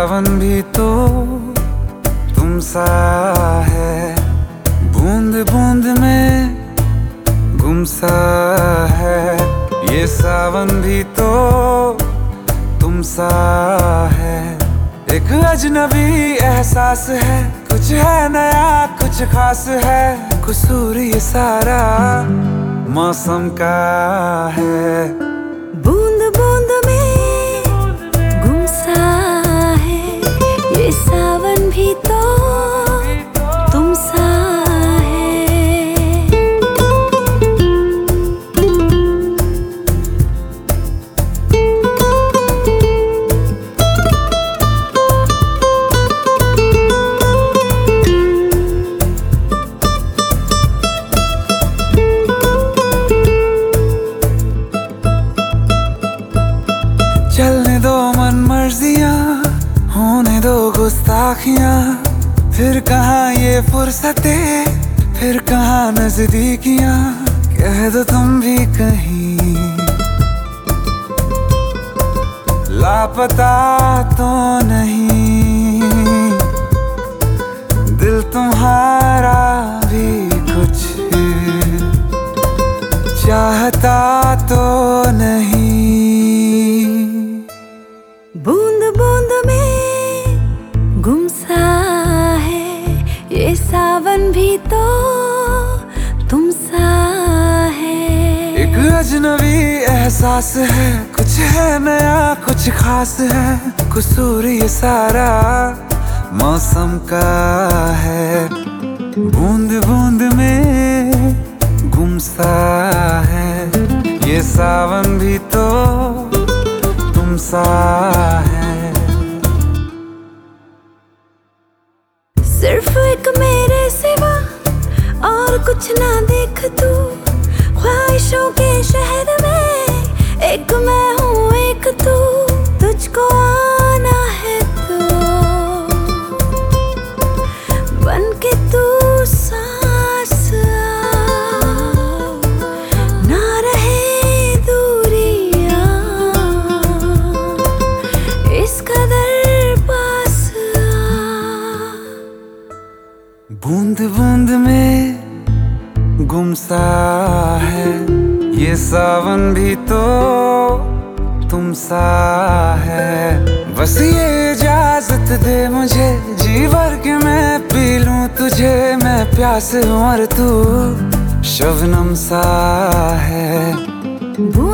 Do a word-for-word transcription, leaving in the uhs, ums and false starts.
सावन भी तो तुम सा है, बूंद बूंद में गुम सा है। ये सावन भी तो तुम सा है, एक अजनबी एहसास है, कुछ है नया कुछ खास है। कसूर ये सारा मौसम का है। बूंद बूंद में गुम सा है, ये सावन भी तो तुम सा है। चलने दो मन मर्जियां, होने दो गुस्ताखियां, फिर कहाँ ये फुर्सतें, फिर कहाँ नजदीकियां। कह दो तुम भी कहीं लापता तो नहीं, दिल तुम्हारा भी कुछ चाहता तो नहीं। बूंद बूंद में गुम सा है, ये सावन भी तो तुम सा है। एक अजनबी एहसास है, कुछ है नया कुछ खास है। कसूर ये सारा मौसम का है। बूंद बूंद में गुम सा है, ये सावन भी तो तुम सा है। सिर्फ एक मेरे सिवा और कुछ ना देख तू, ख्वाहिशों के शहर में एक मैं हूँ एक तू। तुझको आना है तो बन के तू सांस आ, ना रहे दूरियां इस कदर पास आ। बूंद बूंद में गुम सा है, ये सावन भी तो तुम सा है। बस ये इजाजत दे मुझे, जी भर के मैं पी लूं तुझे। मैं प्यास और तू शबनम सा है।